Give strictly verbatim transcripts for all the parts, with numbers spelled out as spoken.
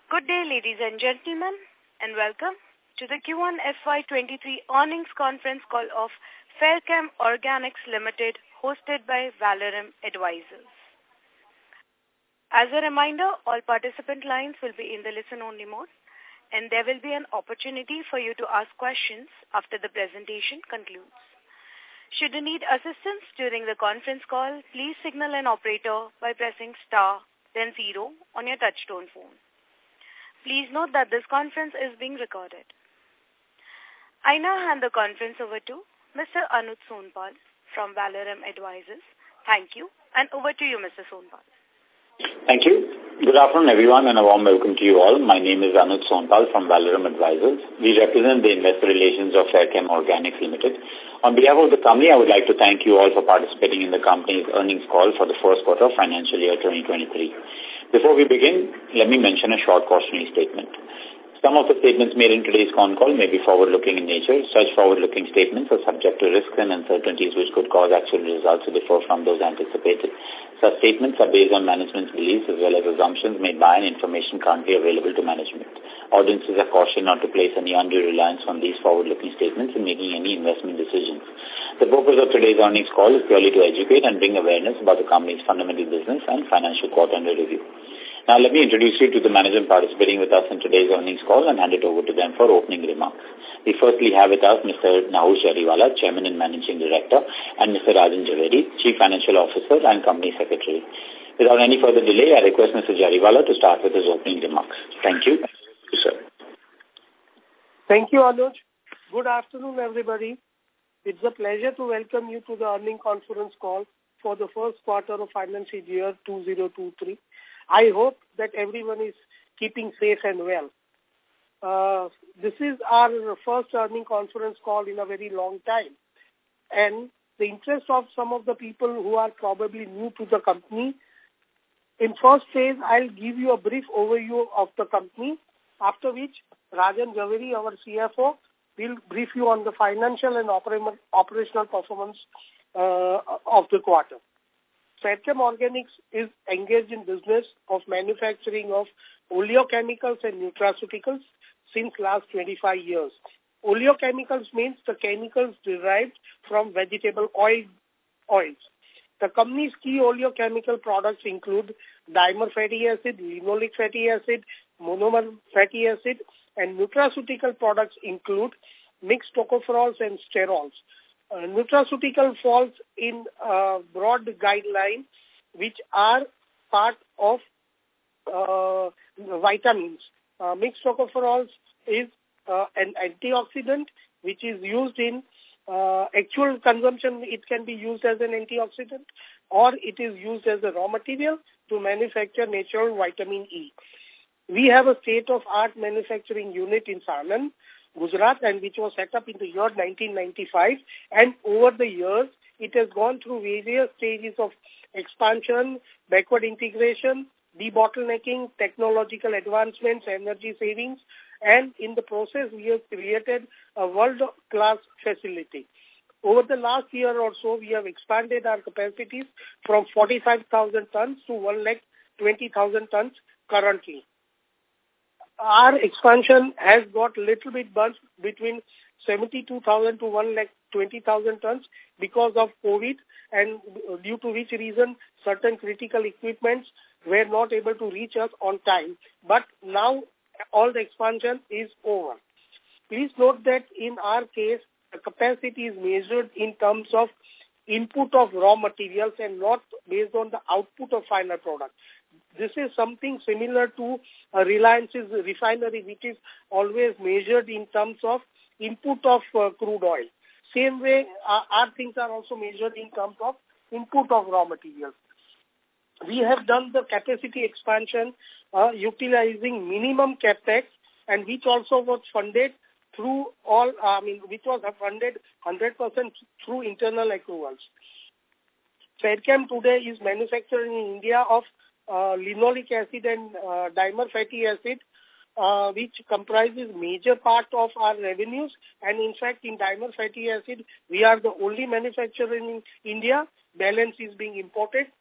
Good day, ladies and gentlemen, and welcome to the Q one F Y twenty-three earnings conference call of Fairchem Organics Limited, hosted by Valorem Advisors. As a reminder, all participant lines will be in the listen-only mode, and there will be an opportunity for you to ask questions after the presentation concludes. Should you need assistance during the conference call, please signal an operator by pressing star, then zero on your touchtone phone. Please note that this conference is being recorded. I now hand the conference over to Mister Anuj Sonpal from Valorem Advisors. Thank you, and over to you, Mister Sonpal. Thank you. Good afternoon, everyone, and a warm welcome to you all. My name is Anuj Sonpal from Valorem Advisors. We represent the investor relations of Fairchem Organics Limited. On behalf of the company, I would like to thank you all for participating in the company's earnings call for the first quarter of financial year twenty twenty-three. Before we begin, let me mention a short cautionary statement. Some of the statements made in today's con call may be forward-looking in nature. Such forward-looking statements are subject to risks and uncertainties which could cause actual results to differ from those anticipated. Such statements are based on management's beliefs as well as assumptions made by and information currently available to management. Audiences are cautioned not to place any undue reliance on these forward-looking statements in making any investment decisions. The purpose of today's earnings call is purely to educate and bring awareness about the company's fundamental business and financial quarter under review. Now, let me introduce you to the management participating with us in today's earnings call and hand it over to them for opening remarks. We firstly have with us Mister Nahush Jariwala, Chairman and Managing Director, and Mister Rajan Jhaveri, Chief Financial Officer and Company Secretary. Without any further delay, I request Mister Jariwala to start with his opening remarks. Thank you. Thank you, sir. Thank you, Anuj. Good afternoon, everybody. It's a pleasure to welcome you to the earnings conference call for the first quarter of financial year two thousand twenty-three. I hope that everyone is keeping safe and well. Uh, this is our first earnings conference call in a very long time. And the interest of some of the people who are probably new to the company, in first phase, I'll give you a brief overview of the company, after which Rajan Jhaveri, our C F O, will brief you on the financial and oper- operational performance uh, of the quarter. Fairchem Organics is engaged in business of manufacturing of oleochemicals and nutraceuticals since last twenty-five years. Oleochemicals means the chemicals derived from vegetable oil oils. The company's key oleochemical products include dimer fatty acid, linoleic fatty acid, monomer fatty acid, and nutraceutical products include mixed tocopherols and sterols. Uh, nutraceutical falls in uh, broad guidelines which are part of uh, vitamins. Uh, mixed tocopherols is uh, an antioxidant which is used in uh, actual consumption. It can be used as an antioxidant or it is used as a raw material to manufacture natural vitamin E. We have a state-of-art manufacturing unit in Sanand, Gujarat, and which was set up in the year nineteen ninety-five, and over the years it has gone through various stages of expansion, backward integration, debottlenecking, technological advancements, energy savings, and in the process we have created a world-class facility. Over the last year or so, we have expanded our capacities from forty-five thousand tons to one lakh twenty thousand tons currently. Our expansion has got a little bit bumped between seventy-two thousand to one lakh twenty thousand tons because of COVID, and due to which reason certain critical equipments were not able to reach us on time. But now all the expansion is over. Please note that in our case, the capacity is measured in terms of input of raw materials and not based on the output of final product. This is something similar to uh, Reliance's refinery, which is always measured in terms of input of uh, crude oil. Same way, uh, our things are also measured in terms of input of raw materials. We have done the capacity expansion uh, utilizing minimum capex, and which also was funded through all, uh, I mean, which was funded one hundred percent through internal accruals. Fairchem today is manufacturing in India of uh, linoleic acid and uh, dimer fatty acid, uh, which comprises major part of our revenues. And in fact, in dimer fatty acid, we are the only manufacturer in India. Balance is being imported.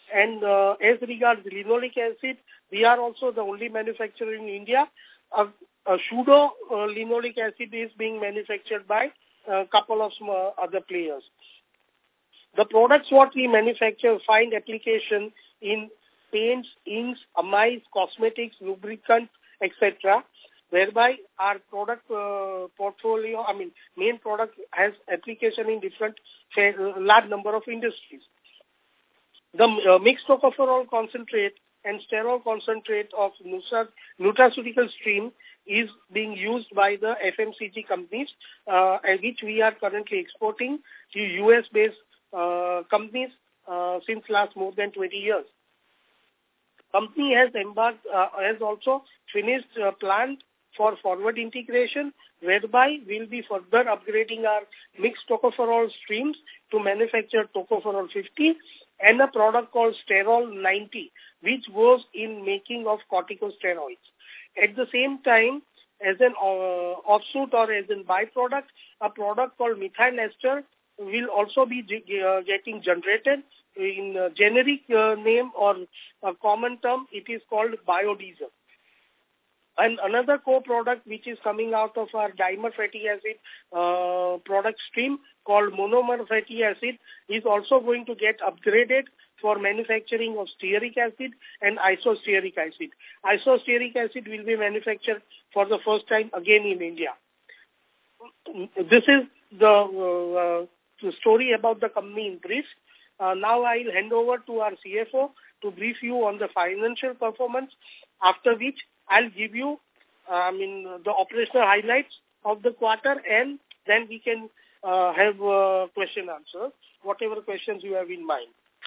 And uh, as regards linoleic acid, we are also the only manufacturer in India. A, a pseudo uh, linoleic acid is being manufactured by a couple of small other players. The products what we manufacture find application in paints, inks, amides, cosmetics, lubricants, et cetera, whereby our product uh, portfolio, I mean, main product has application in different, uh, large number of industries. The uh, mixed tocopherol concentrate and sterol concentrate of nutraceutical stream is being used by the F M C G companies, uh, which we are currently exporting to U S-based uh, companies uh, since last more than twenty years. Company has embarked, uh, has also finished a plan for forward integration, whereby we'll be further upgrading our mixed tocopherol streams to manufacture tocopherol fifty and a product called sterol ninety, which goes in making of corticosteroids. At the same time, as an uh, offshoot or as a byproduct, a product called methyl ester will also be uh, getting generated in a generic uh, name or a common term. It is called biodiesel. And another co-product which is coming out of our dimer fatty acid uh, product stream called monomer fatty acid is also going to get upgraded for manufacturing of stearic acid and isostearic acid. Isostearic acid will be manufactured for the first time again in India. This is the, uh, the story about the company in brief. Uh, now I'll hand over to our C F O to brief you on the financial performance, after which I'll give you, uh, I mean, the operational highlights of the quarter, and then we can uh, have uh, question answer, whatever questions you have in mind.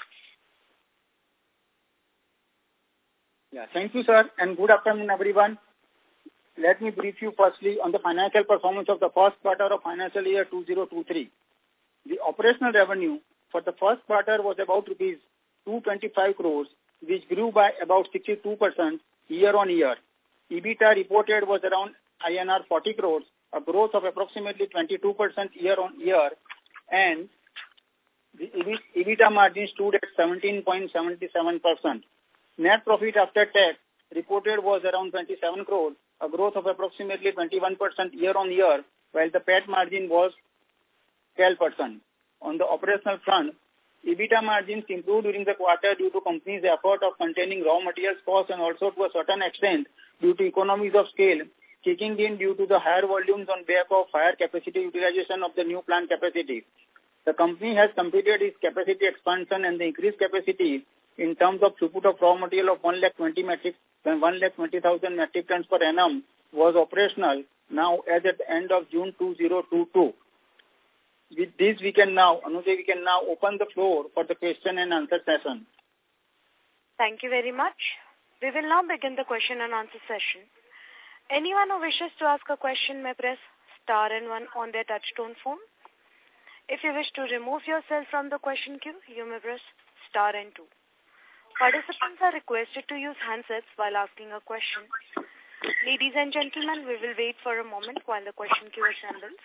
Yeah, thank you, sir, and good afternoon, everyone. Let me brief you firstly on the financial performance of the first quarter of financial year two thousand twenty-three. The operational revenue for the first quarter was about rupees two hundred twenty-five crores, which grew by about sixty-two percent year on year. EBITDA reported was around I N R forty crores, a growth of approximately twenty-two percent year on year, and the EBITDA margin stood at seventeen point seven seven percent. Net profit after tax reported was around twenty-seven crores, a growth of approximately twenty-one percent year on year, while the P A T margin was twelve percent. On the operational front, EBITDA margins improved during the quarter due to company's effort of containing raw materials costs and also to a certain extent due to economies of scale kicking in due to the higher volumes on back of higher capacity utilization of the new plant capacity. The company has completed its capacity expansion, and the increased capacity in terms of throughput of raw material of one lakh twenty metric and one lakh twenty thousand metric tons per annum was operational now as at the end of June two thousand twenty-two. With this, we can now, Anuja, we can now open the floor for the question and answer session. Thank you very much. We will now begin the question and answer session. Anyone who wishes to ask a question may press star and one on their touchtone phone. If you wish to remove yourself from the question queue, you may press star and two. Participants are requested to use handsets while asking a question. Ladies and gentlemen, we will wait for a moment while the question queue assembles.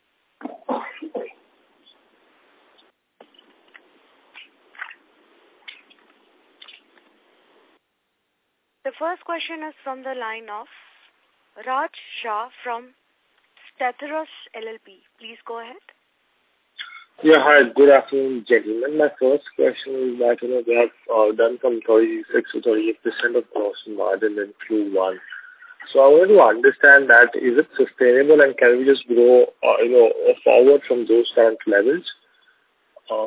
The first question is from the line of Raj Shah from Statheros L L P. Please go ahead. Yeah, hi. Good afternoon, gentlemen. My first question is that, you know, we have uh, done from thirty-six to thirty-eight percent of gross margin in Q one. So I want to understand that, is it sustainable and can we just grow, uh, you know, forward from those current levels? Uh,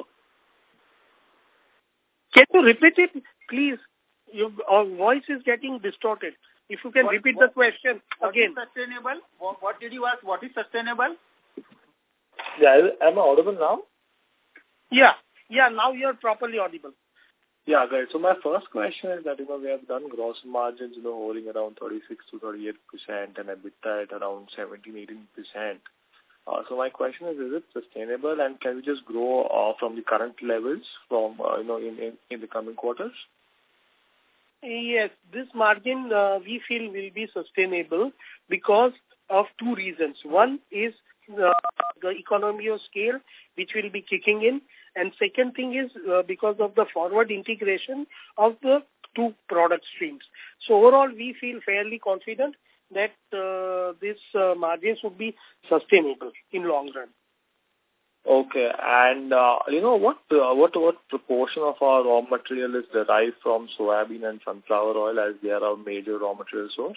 can you repeat it, please? Your uh, voice is getting distorted. If you can what, repeat what, the question what again. What is sustainable? What, what did you ask? What is sustainable? Yeah, am I audible now? Yeah, yeah, now you're properly audible. Yeah, guys. So my first question is that, you know, we have done gross margins, you know, holding around thirty-six to thirty-eight percent and EBITDA at around seventeen, eighteen percent. Uh, so my question is, is it sustainable and can we just grow uh, from the current levels from, uh, you know, in, in, in the coming quarters? Yes, this margin uh, we feel will be sustainable because of two reasons. One is uh, the economy of scale, which will be kicking in, And second thing is uh, because of the forward integration of the two product streams. So overall, we feel fairly confident that uh, this uh, margins would be sustainable in long run. Okay, and uh, you know what uh, what what proportion of our raw material is derived from soybean and sunflower oil, as they are our major raw material source?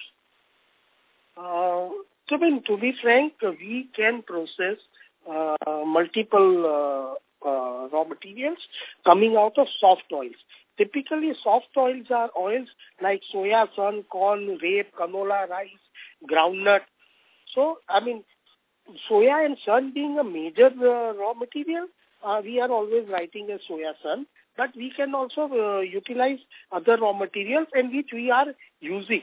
Uh, to be to be frank, we can process uh, multiple uh, uh, raw materials coming out of soft oils. Typically, soft oils are oils like soya, sun, corn, rape, canola, rice, groundnut. So, I mean, soya and sun being a major uh, raw material, uh, we are always writing as soya sun, but we can also uh, utilize other raw materials and which we are using.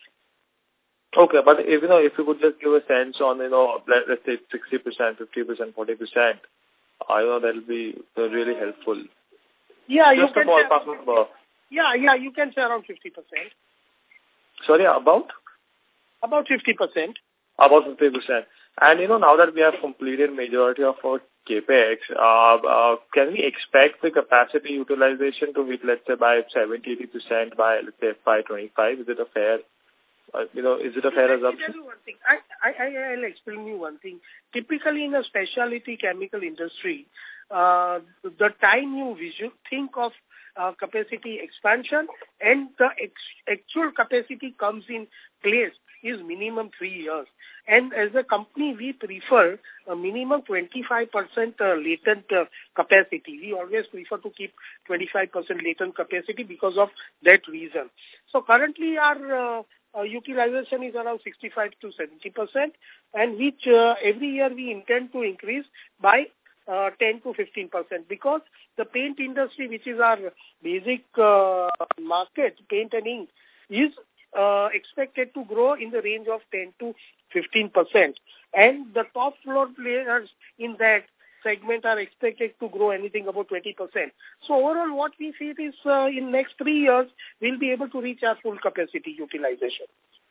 Okay, but if you know, if you could just give a sense on, you know, let, let's say sixty percent, fifty percent, forty percent, I know that will be uh, really helpful. Yeah, just you can a ballpark number. Yeah, yeah, you can say around fifty percent. Sorry, about? About fifty percent. About fifty percent. And, you know, now that we have completed majority of our capex, uh, uh, can we expect the capacity utilization to hit, let's say, by seventy, eighty percent by, let's say, F Y twenty-five? Is it a fair, uh, you know, is it a fair assumption? Tell you one thing. I, I, I'll explain you one thing. Typically, in a specialty chemical industry, uh, the time you visual think of uh, capacity expansion and the ex actual capacity comes in place is minimum three years. And as a company, we prefer a minimum twenty-five percent uh, latent uh, capacity. We always prefer to keep twenty-five percent latent capacity because of that reason. So currently our uh, uh, utilization is around sixty-five to seventy percent, and which uh, every year we intend to increase by uh, ten to fifteen percent, because the paint industry, which is our basic uh, market, paint and ink, is Uh, expected to grow in the range of ten to fifteen percent. And the top floor players in that segment are expected to grow anything about twenty percent. So overall, what we feel is uh, in next three years, we'll be able to reach our full capacity utilization.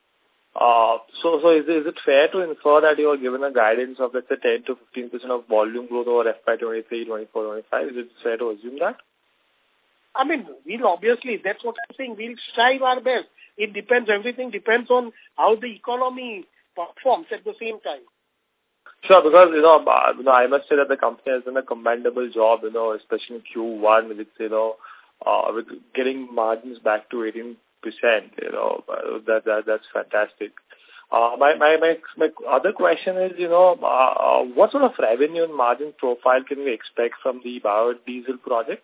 Uh, so, so is, is it fair to infer that you are given a guidance of, let's say, ten to fifteen percent of volume growth over F Y twenty-three, twenty-four, twenty-five? Is it fair to assume that? I mean, we'll obviously, that's what I'm saying, we'll strive our best. It depends, everything depends on how the economy performs at the same time. Sure, because, you know, uh, you know, I must say that the company has done a commendable job, you know, especially in Q one with, you know, uh, with getting margins back to eighteen percent, you know, uh, that, that, that's fantastic. Uh, my, my, my, my other question is, you know, uh, uh, what sort of revenue and margin profile can we expect from the biodiesel project?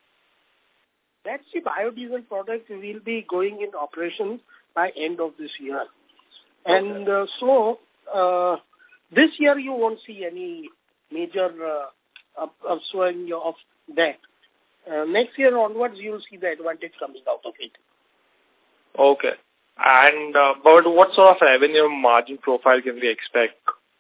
That's the biodiesel product will be going in operation by end of this year. And uh, so, uh, this year you won't see any major uh, up, upswing of that. Uh, next year onwards, you'll see the advantage coming out of it. Okay. And uh, but what sort of revenue margin profile can we expect?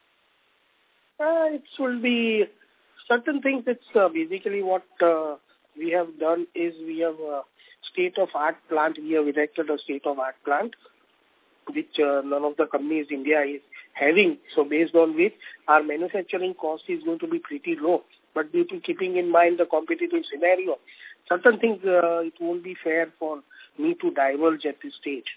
Uh, it will be certain things. It's uh, basically what uh, we have done is we have a state-of-art plant. We have erected a state-of-art plant, which uh, none of the companies in India is having. So based on which our manufacturing cost is going to be pretty low. But due to keeping in mind the competitive scenario, certain things uh, it won't be fair for me to divulge at this stage.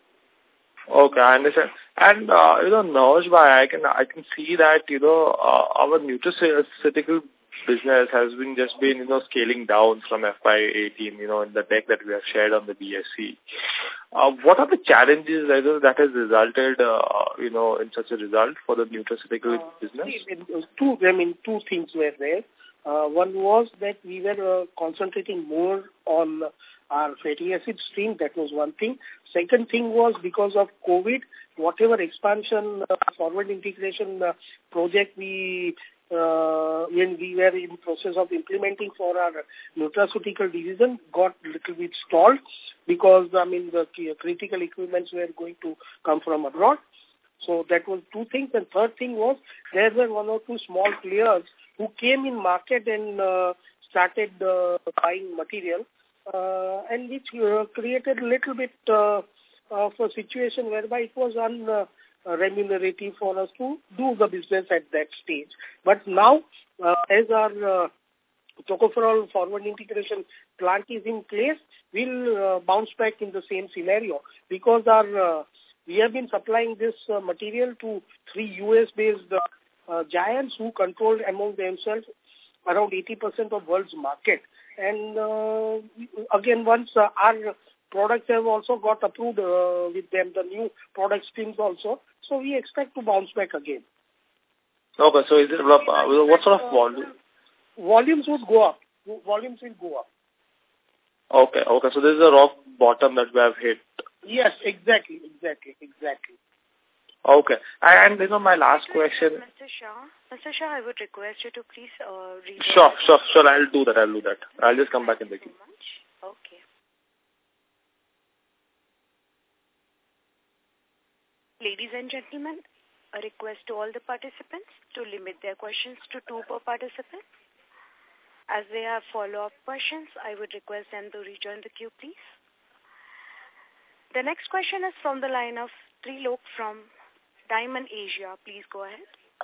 Okay, I understand. And, uh, you know, Noj, I can, I can see that, you know, uh, our nutraceutical business has been just been, you know, scaling down from F Y eighteen, you know, in the deck that we have shared on the B S C. Uh, what are the challenges that, that has resulted, uh, you know, in such a result for the nutraceutical uh, business? Two, I mean, two things were there. Uh, one was that we were uh, concentrating more on our fatty acid stream. That was one thing. Second thing was because of COVID, whatever expansion, uh, forward integration uh, project we uh, when we were in process of implementing for our nutraceutical division got a little bit stalled because, I mean, the critical equipments were going to come from abroad. So that was two things. And third thing was there were one or two small players who came in market and uh, started uh, buying material, uh, and which uh, created a little bit uh, of a situation whereby it was unremunerative uh, for us to do the business at that stage. But now, uh, as our uh, tocopherol forward integration plant is in place, we'll uh, bounce back in the same scenario because our uh, we have been supplying this uh, material to three U S-based uh, uh, giants who control among themselves around eighty percent of world's market. And uh, again, once uh, our products have also got approved uh, with them, the new product streams also, so we expect to bounce back again. Okay, so is it, uh, what sort of volume? Volumes would go up. Volumes will go up. Okay, okay, so this is a rock bottom that we have hit. Yes, exactly, exactly, exactly. Okay, and you know, my last question. Mister Shah, Mister Shah, I would request you to please uh, read. Sure, sure, sure, I'll do that, I'll do that. I'll just come back in the queue. So okay. Ladies and gentlemen, a request to all the participants to limit their questions to two per participant. As they have follow-up questions, I would request them to rejoin the queue, please. The next question is from the line of Trilok from Diamond Asia. Please go ahead.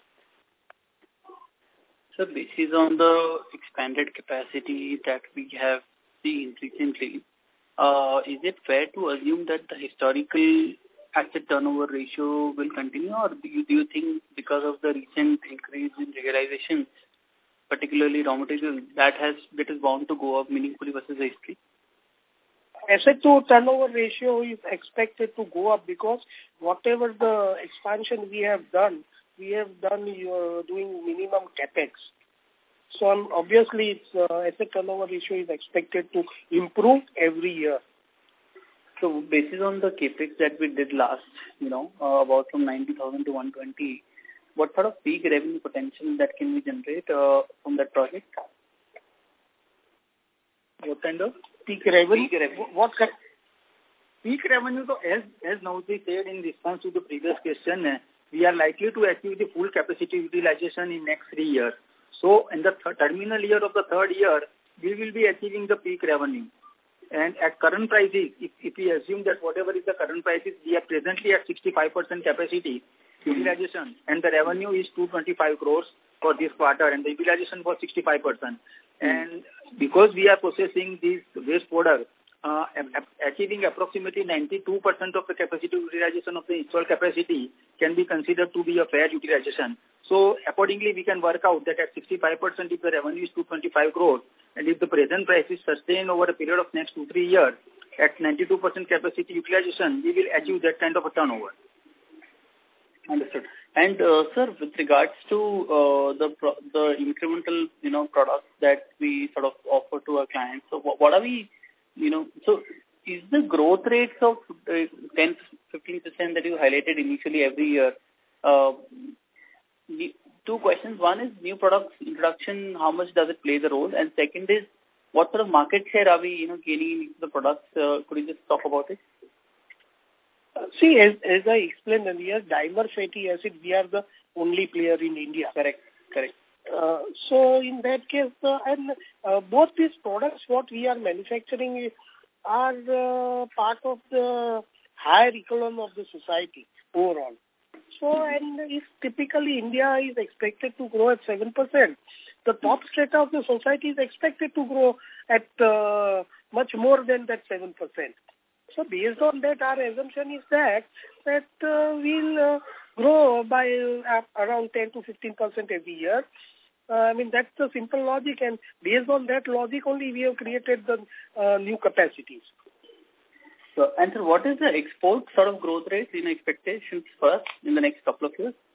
So this is on the expanded capacity that we have seen recently. Uh, is it fair to assume that the historical asset turnover ratio will continue, or do you, do you think because of the recent increase in realization, particularly raw material, that has that is bound to go up meaningfully versus history? Asset to turnover ratio is expected to go up because whatever the expansion we have done, we have done uh, doing minimum capex. So um, obviously, its uh, asset turnover ratio is expected to improve every year. So, based on the capex that we did last, you know, uh, about from ninety thousand to one twenty, what sort of peak revenue potential that can we generate uh, from that project? What kind of? Peak revenue? Peak revenue. What kind? Peak revenue, so as, as Nauti said in response to the previous question, uh, we are likely to achieve the full capacity utilization in next three years. So, in the th terminal year of the third year, we will be achieving the peak revenue. And at current prices, if, if we assume that whatever is the current prices, we are presently at sixty-five percent capacity utilization, and the revenue is two hundred twenty-five crores for this quarter, and the utilization was sixty-five percent. Mm. And because we are processing these waste products, uh, achieving approximately ninety-two percent of the capacity utilization of the installed capacity can be considered to be a fair utilization. So accordingly, we can work out that at sixty-five percent if the revenue is two hundred twenty-five crores, and if the present price is sustained over a period of next two, three years, at ninety-two percent capacity utilization, we will achieve that kind of a turnover. Understood. And, uh, sir, with regards to uh, the pro the incremental, you know, products that we sort of offer to our clients, so what, what are we, you know, so is the growth rates of uh, ten to fifteen percent that you highlighted initially every year, uh, the, two questions. One is new products introduction, how much does it play the role? And second is, what sort of market share are we, you know, gaining in the products? Uh, could you just talk about it? Uh, see, as, as I explained earlier, dimer fatty acid, we are the only player in India. Correct, correct. Uh, so in that case, uh, and uh, both these products, what we are manufacturing are uh, part of the higher echelon of the society overall. So, and if typically India is expected to grow at seven percent, the top strata of the society is expected to grow at uh, much more than that seven percent. So, based on that, our assumption is that that uh, we'll uh, grow by uh, around ten to fifteen percent every year. Uh, I mean, that's the simple logic, and based on that logic only, we have created the uh, new capacities. So, and sir, what is the export sort of growth rate in expectations for us in the next couple of years?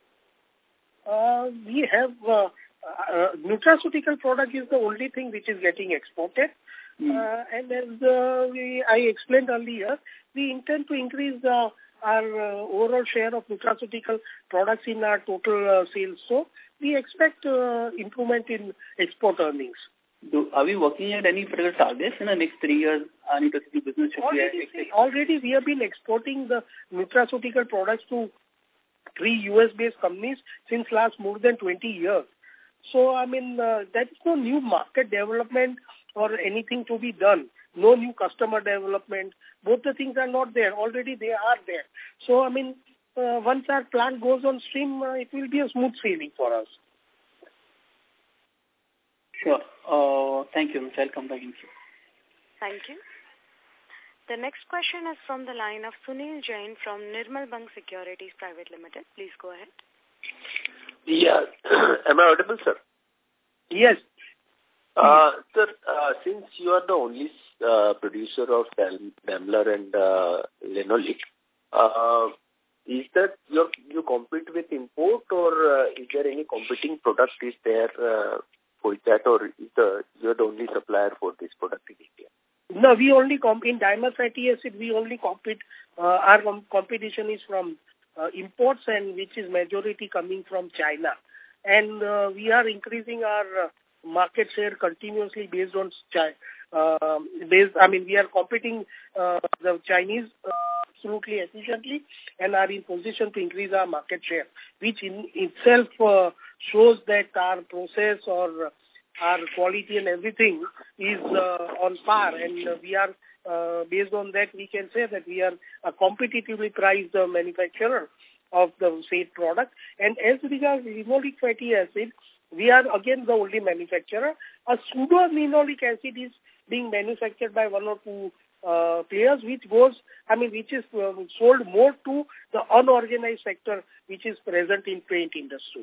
Uh, we have, uh, uh, nutraceutical product is the only thing which is getting exported. Mm. Uh, and as uh, we, I explained earlier, we intend to increase uh, our uh, overall share of nutraceutical products in our total uh, sales. So, we expect uh, improvement in export earnings. Do, are we working at any particular targets in the next three years? Our nutraceutical business should already, be see, already we have been exporting the nutraceutical products to three U S-based companies since last more than twenty years. So, I mean, uh, that's no new market development or anything to be done. No new customer development. Both the things are not there. Already they are there. So, I mean, uh, once our plant goes on stream, uh, it will be a smooth sailing for us. Sure. Uh, thank you. I'll come back in. Thank you. The next question is from the line of Sunil Jain from Nirmal Bang Securities Private Limited. Please go ahead. Yeah. Am I audible, sir? Yes. Uh, sir, uh, since you are the only uh, producer of Daimler and uh, Linoleum, uh, is that you you compete with import, or uh, is there any competing product is there uh, for that, or is the you're the only supplier for this product in India? No, we only comp in dimer fatty acid. We only compete. Uh, our com competition is from uh, imports, and which is majority coming from China. And uh, we are increasing our uh, market share continuously based on China. Uh, based, I mean, we are competing uh, the Chinese uh, absolutely efficiently, and are in position to increase our market share, which in itself uh, shows that our process or our quality and everything is uh, on par, and uh, we are uh, based on that we can say that we are a competitively priced uh, manufacturer of the said product. And as regards linoleic fatty acid, we are again the only manufacturer. A pseudo linoleic acid is being manufactured by one or two uh, players, which goes, I mean, which is uh, sold more to the unorganized sector, which is present in paint industry.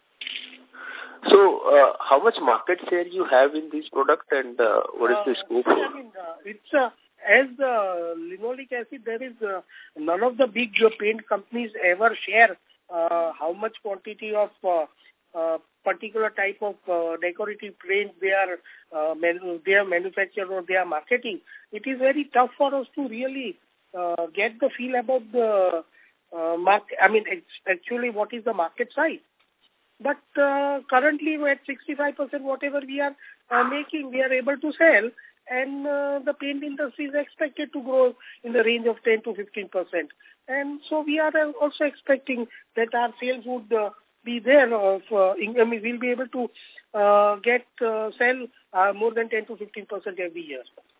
So, uh, how much market share you have in this product, and uh, what is the scope? Uh, I mean, uh, it's uh, as the linoleic acid, there is uh, none of the big uh, paint companies ever share uh, how much quantity of uh, uh, particular type of uh, decorative paint they are uh, manu they are manufactured or they are marketing. It is very tough for us to really uh, get the feel about the uh, market. I mean, actually, what is the market size? But uh, currently, at sixty-five percent, whatever we are uh, making, we are able to sell, and uh, the paint industry is expected to grow in the range of ten to fifteen percent. And so we are also expecting that our sales would uh, be there. Of, uh, I mean, we'll be able to uh, get uh, sell uh, more than ten to fifteen percent every year.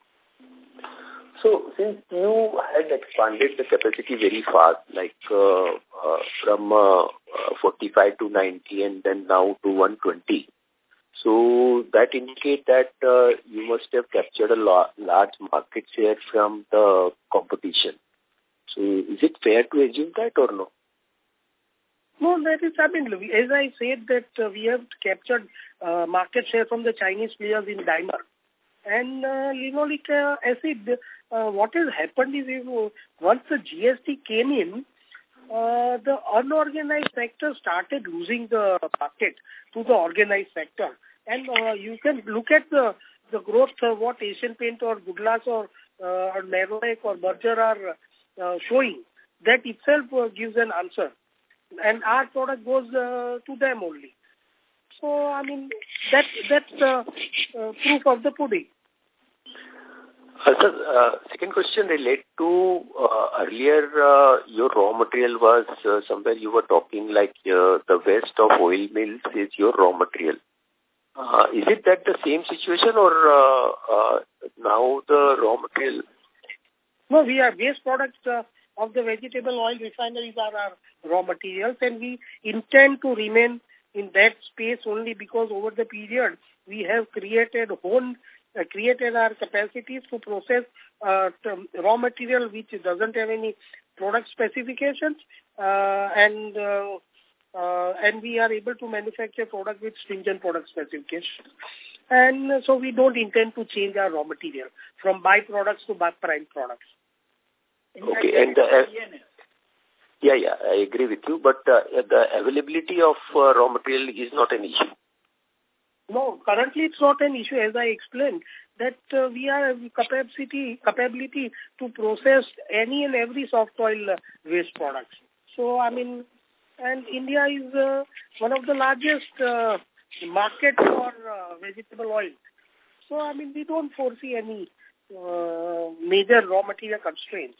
So, since you had expanded the capacity very fast, like uh, uh, from uh, uh, forty-five to ninety and then now to one twenty, so that indicates that uh, you must have captured a lo large market share from the competition. So, is it fair to assume that or no? No, that is, I mean, as I said that uh, we have captured uh, market share from the Chinese players in dimer. And uh, linoleic uh, acid, uh, what has happened is uh, once the G S T came in, uh, the unorganized sector started losing the market to the organized sector. And uh, you can look at the, the growth of what Asian Paint or Goodglass or uh, Nerolac or Berger are uh, showing. That itself uh, gives an answer. And our product goes uh, to them only. So, I mean, that, that's uh, uh, proof of the pudding. Uh, sir, uh, second question relate to uh, earlier uh, your raw material was uh, somewhere you were talking like uh, the waste of oil mills is your raw material. Uh, is it that the same situation or uh, uh, now the raw material? No, we are waste products uh, of the vegetable oil refineries are our raw materials, and we intend to remain in that space only because over the period we have created own, uh, created our capacities to process uh, raw material which doesn't have any product specifications, uh, and uh, uh, and we are able to manufacture product with stringent product specifications. And uh, so we don't intend to change our raw material from byproducts to prime products. Okay, and uh, yeah, yeah, I agree with you, but uh, the availability of uh, raw material is not an issue. No, currently it's not an issue, as I explained, that uh, we have capacity, capability to process any and every soft oil uh, waste products. So, I mean, and India is uh, one of the largest uh, market for uh, vegetable oil. So, I mean, we don't foresee any uh, major raw material constraints.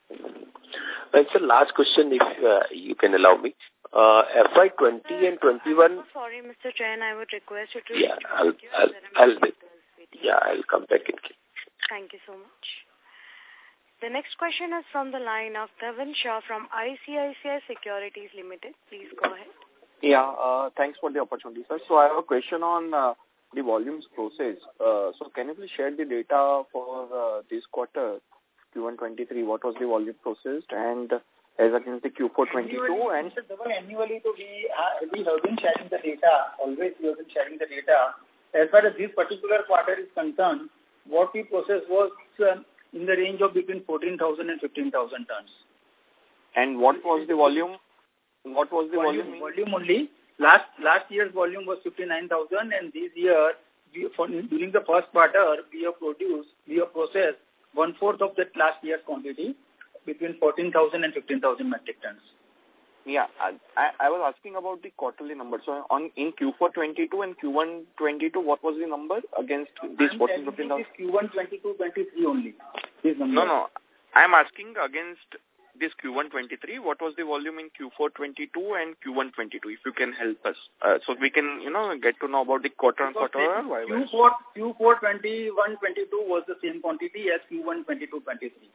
It's the last question, if uh, you can allow me. Uh, F Y twenty and twenty-one. So sorry, Mister Jain, I would request you to. Yeah, I'll, I'll, I'll, yeah, I'll come back in. Thank you so much. The next question is from the line of Dhavan Shah from I C I C I Securities Limited. Please go ahead. Yeah, uh, thanks for the opportunity, sir. So I have a question on uh, the volumes processed. Uh, so can you please share the data for uh, this quarter, Q one twenty-three, what was the volume processed and as against the Q four twenty-two? And annually, so we, uh, we have been sharing the data, always we have been sharing the data. As far as this particular quarter is concerned, what we processed was uh, in the range of between fourteen thousand and fifteen thousand tons. And what was the volume? What was the volume? Volume, volume only. Last last year's volume was fifty-nine thousand, and this year, we, for, during the first quarter, we have produced, we have processed one-fourth of that last year's quantity, between fourteen thousand and fifteen thousand metric tons. Yeah, I, I was asking about the quarterly number. So on in Q four twenty-two and Q one twenty-two, what was the number against this fourteen, fifteen thousand? Q one twenty-two, twenty-three only. No, no. I'm asking against this Q one twenty-three, what was the volume in Q four twenty-two and Q one twenty-two, if you can help us. Uh, so we can, you know, get to know about the quarter-on-quarter. Q four, Q four twenty-one twenty-two was the same quantity as Q one twenty-two twenty-three.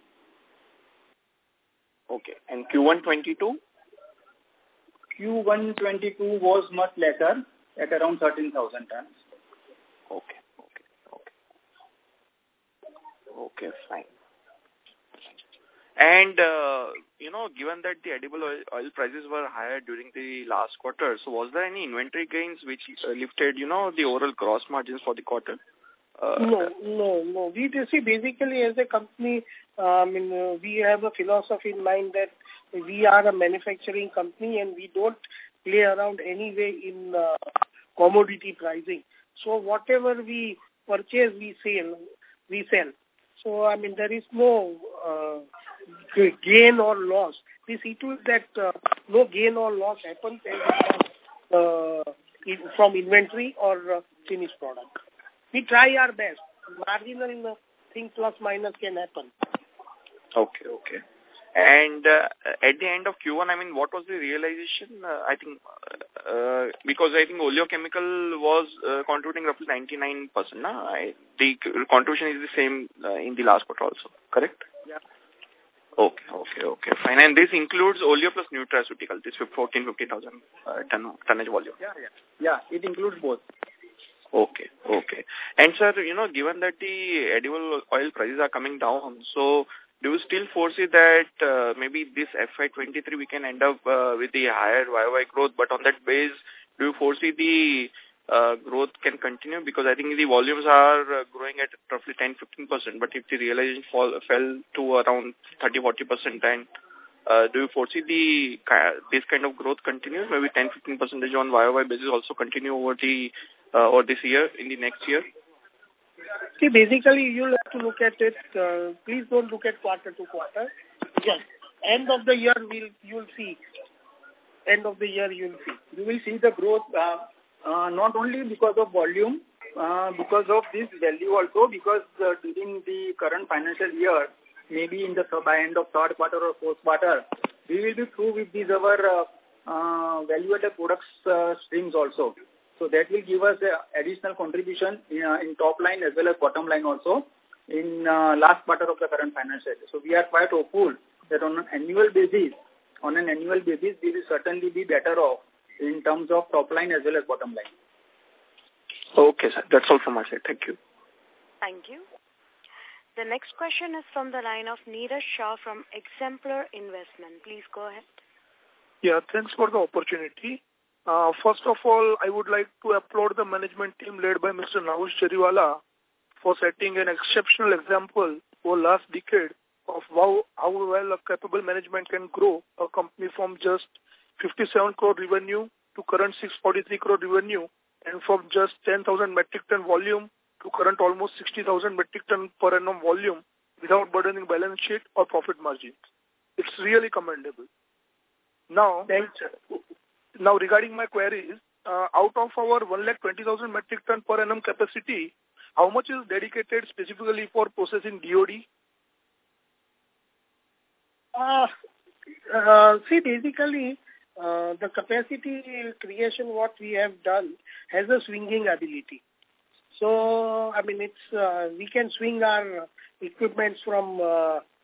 Okay. And Q one twenty-two? Q one twenty-two was much lesser, at around thirteen thousand tons. Okay, okay, okay. Okay, fine. And, uh, you know, given that the edible oil, oil prices were higher during the last quarter, so was there any inventory gains which uh, lifted, you know, the overall gross margins for the quarter? Uh, no, no, no. We see basically as a company, uh, I mean, uh, we have a philosophy in mind that we are a manufacturing company and we don't play around anyway in uh, commodity pricing. So whatever we purchase, we sell, we sell. So, I mean, there is no uh, gain or loss. We see to it that uh, no gain or loss happens uh, in, from inventory or uh, finished product. We try our best. Marginal thing plus minus can happen. Okay, okay. And uh, at the end of Q one, I mean, what was the realization? Uh, I think, uh, because I think oleochemical was uh, contributing roughly ninety-nine percent. Nah? I, the contribution is the same uh, in the last quarter also, correct? Yeah. Okay, okay, okay. Fine. And this includes oleo plus nutraceutical, this fourteen, fifteen thousand uh, ton, tonnage volume. Yeah, yeah. Yeah, it includes both. Okay, okay. And sir, you know, given that the edible oil prices are coming down, so do you still foresee that uh, maybe this F Y twenty-three we can end up uh, with the higher Y O Y growth, but on that base, do you foresee the uh, growth can continue? Because I think the volumes are uh, growing at roughly ten to fifteen percent, but if the realization fall, fell to around thirty to forty percent, then uh, do you foresee the this kind of growth continues? Maybe ten to fifteen percent on Y O Y basis also continue over the uh, over this year, in the next year? See, basically, you'll have to look at it. Uh, please don't look at quarter to quarter. Yes. End of the year, we'll you'll see. End of the year, you'll see. You will see the growth uh, uh, not only because of volume, uh, because of this value also, because uh, during the current financial year, maybe in the by end of third quarter or fourth quarter, we will be through with these our uh, uh, value-added products uh, streams also. So that will give us uh, additional contribution in, uh, in top line as well as bottom line also in uh, last quarter of the current financial year. So we are quite hopeful that on an annual basis, on an annual basis, we will certainly be better off in terms of top line as well as bottom line. Okay, sir. That's all from my side. Thank you. Thank you. The next question is from the line of Neeraj Shah from Exemplar Investment. Please go ahead. Yeah, thanks for the opportunity. Uh, first of all, I would like to applaud the management team led by Mister Nahush Jariwala for setting an exceptional example over last decade of how, how well a capable management can grow a company from just fifty-seven crore revenue to current six hundred forty-three crore revenue, and from just ten thousand metric ton volume to current almost sixty thousand metric ton per annum volume without burdening balance sheet or profit margins. It's really commendable. Now, Thanks. Now, regarding my queries, uh, out of our one lakh twenty thousand metric ton per annum capacity, how much is dedicated specifically for processing D O D? Uh, uh, see, basically, uh, the capacity creation, what we have done, has a swinging ability. So, I mean, it's uh, we can swing our equipments from uh,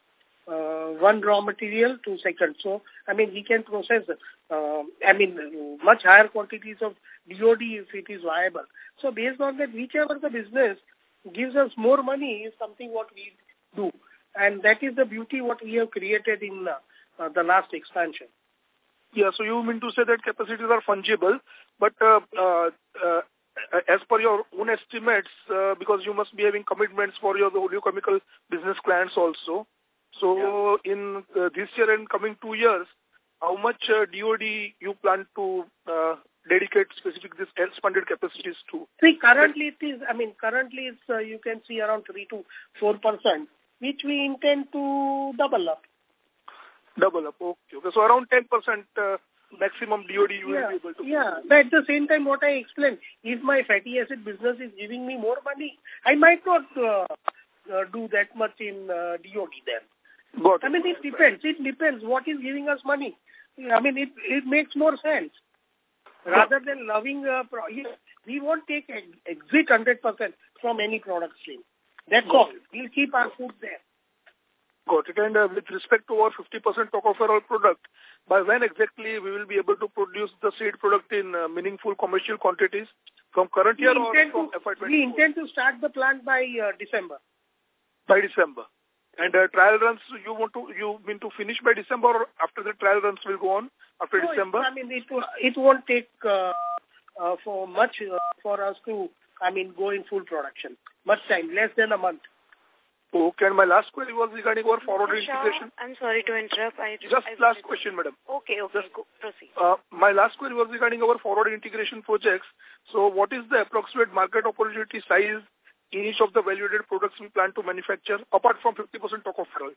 uh, one raw material to second. So, I mean, we can process, uh, I mean, much higher quantities of D O D if it is viable. So, based on that, whichever the business gives us more money is something what we do. And that is the beauty what we have created in uh, uh, the last expansion. Yeah, so you mean to say that capacities are fungible, but uh, uh, uh, as per your own estimates, uh, because you must be having commitments for your oleochemical business clients also. So yeah. in uh, this year and coming two years, how much uh, D O D you plan to uh, dedicate specific this expanded capacities to? See, currently it is, I mean, currently it's, uh, you can see around three to four percent, which we intend to double up. Double up, okay. okay. So around ten percent uh, maximum D O D you yeah, will be able to... Yeah, but at the same time what I explained, if my fatty acid business is giving me more money, I might not uh, uh, do that much in uh, D O D then. Got I mean, it depends. It depends what is giving us money. I mean, it, it makes more sense. Rather than loving, uh, pro we won't take ex exit one hundred percent from any product stream. That's all. We'll keep our food there. Got it. And uh, with respect to our fifty percent tocopherol product, by when exactly we will be able to produce the seed product in uh, meaningful commercial quantities? From current year or from F Y twenty-four? We intend to start the plant by uh, December. By December. And uh, trial runs, you want to, you mean to finish by December, or after the trial runs will go on after no, December? I mean, it, it won't take uh, uh, for much uh, for us to, I mean, go in full production. Much time, less than a month. Okay, and my last query was regarding our forward integration. I'm sorry to interrupt. I just I last question, madam. Okay, okay, just, go, proceed. Uh, my last query was regarding our forward integration projects. So what is the approximate market opportunity size in each of the value-added products we plan to manufacture, apart from fifty percent tocopherol?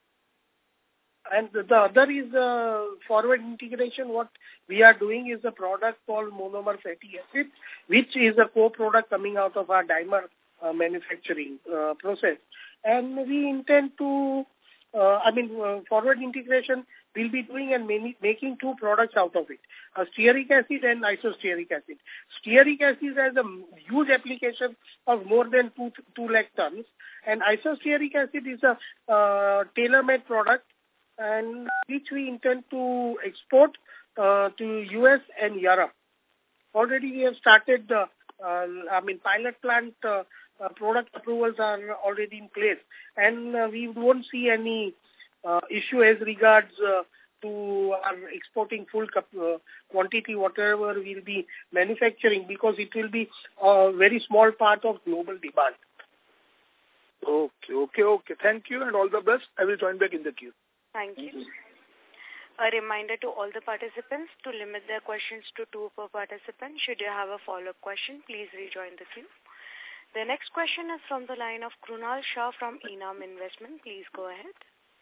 And the other is uh, forward integration. What we are doing is a product called monomer fatty acid, which is a co-product coming out of our dimer uh, manufacturing uh, process. And we intend to, uh, I mean, uh, forward integration, we'll be doing and many, making two products out of it, uh, stearic acid and isostearic acid. Stearic acid has a huge application of more than two, two lakh tons, and isostearic acid is a uh, tailor-made product, and which we intend to export uh, to U S and Europe. Already we have started, uh, uh, I mean, pilot plant uh, Uh, product approvals are already in place, and uh, we won't see any uh, issue as regards uh, to our exporting full uh, quantity, whatever we'll be manufacturing, because it will be a very small part of global demand. Okay, okay, okay. Thank you and all the best. I will join back in the queue. Thank you. A reminder to all the participants to limit their questions to two per participant. Should you have a follow-up question, please rejoin the queue. The next question is from the line of Krunal Shah from Enam Investment. Please go ahead.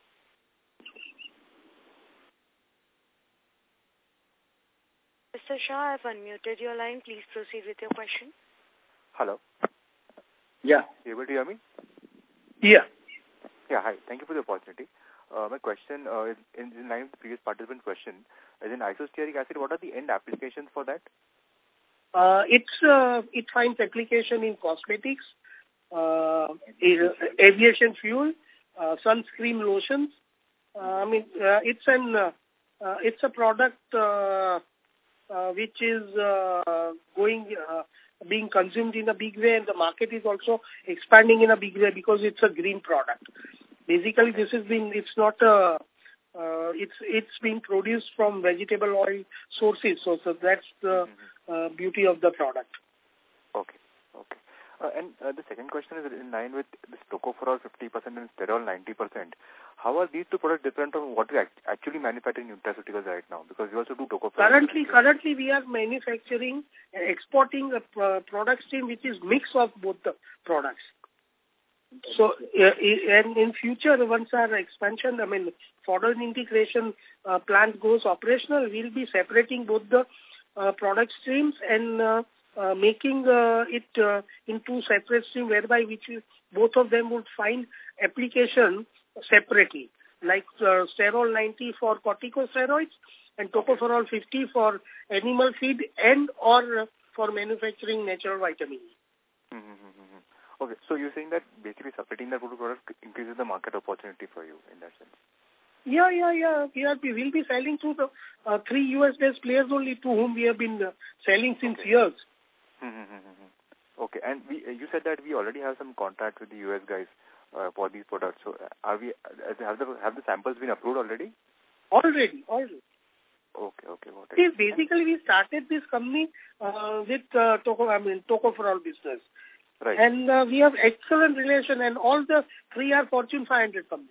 Mister Shah, I have unmuted your line. Please proceed with your question. Hello. Yeah. You able to hear me? Yeah. Yeah, hi. Thank you for the opportunity. Uh, my question uh, is in, in line with the previous participant question. As in isostearic acid, what are the end applications for that? Uh, it's uh, it finds application in cosmetics, uh, aviation fuel, uh, sunscreen lotions. Uh, I mean, uh, it's an uh, uh, it's a product uh, uh, which is uh, going uh, being consumed in a big way, and the market is also expanding in a big way because it's a green product. Basically, this has been it's not a uh, it's it's being produced from vegetable oil sources, so so that's the Uh, beauty of the product. Okay, okay. Uh, and uh, the second question is in line with this tocopherol fifty percent and sterol ninety percent. How are these two products different from what we act actually manufacture in nutraceuticals right now? Because we also do tocopherol. Currently, currently we are manufacturing and exporting a uh, product stream which is mix of both the products. So, uh, and in future, once our expansion, I mean, forward integration uh, plant goes operational, we'll be separating both the Uh, product streams and uh, uh, making uh, it uh, into separate stream, whereby which is, both of them would find application separately, like uh, sterol ninety for corticosteroids and tocopherol fifty for animal feed and or uh, for manufacturing natural vitamins. Mm-hmm. Okay, so you're saying that basically separating that product increases the market opportunity for you in that sense? Yeah, yeah, yeah. We, are, we will be selling to the uh, three U S-based players only to whom we have been uh, selling since okay. years. Mm-hmm. Okay, and we, you said that we already have some contact with the U S guys uh, for these products. So are we, have the, have the samples been approved already? Already, already. Okay, okay. Got it. See, basically, we started this company uh, with uh, Toco, I mean, tocopherol business. Right. And uh, we have excellent relation, and all the three are Fortune five hundred companies.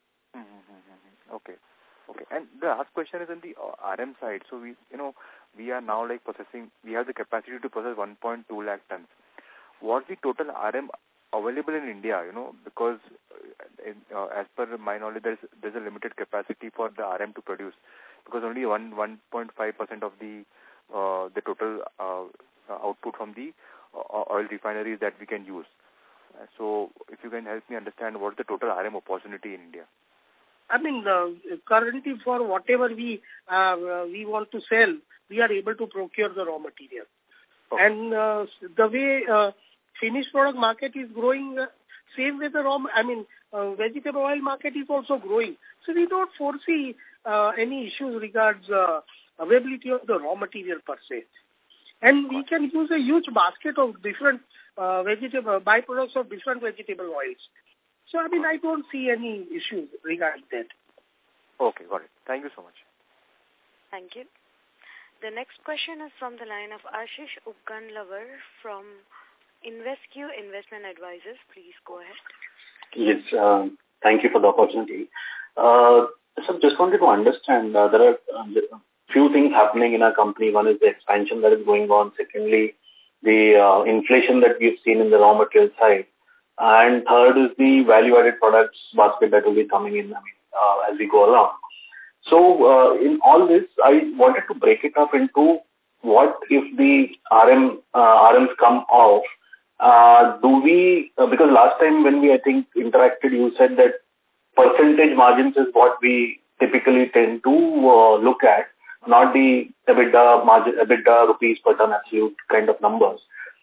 Mm-hmm. Okay. Okay. And the last question is on the uh, R M side. So we, you know, we are now like processing, we have the capacity to process one point two lakh tons. What's the total R M available in India, you know, because uh, in, uh, as per my knowledge, there's, there's a limited capacity for the R M to produce, because only one, one point five percent of the, uh, the total uh, output from the uh, oil refineries that we can use. Uh, so if you can help me understand what's the total R M opportunity in India. I mean, uh, currently for whatever we uh, we want to sell, we are able to procure the raw material. Okay. And uh, the way uh, finished product market is growing, uh, same way the raw, I mean, uh, vegetable oil market is also growing. So we don't foresee uh, any issues regards uh, availability of the raw material per se. And we can use a huge basket of different uh, vegetable byproducts of different vegetable oils. So, I mean, I don't see any issues regarding that. Okay, got it. Thank you so much. Thank you. The next question is from the line of Ashish Upganlavar from InvestQ Investment Advisors. Please go ahead. Yes, uh, thank you for the opportunity. Uh, so, just wanted to understand, uh, there are a uh, few things happening in our company. One is the expansion that is going on. Secondly, the uh, inflation that we've seen in the raw material side. And third is the value-added products basket that will be coming in, I mean, uh, as we go along. So, uh, in all this, I wanted to break it up into what if the R M, uh, R Ms come off, uh, do we, uh, because last time when we, I think, interacted, you said that percentage margins is what we typically tend to uh, look at, not the EBITDA margin, EBITDA rupees per ton absolute kind of numbers.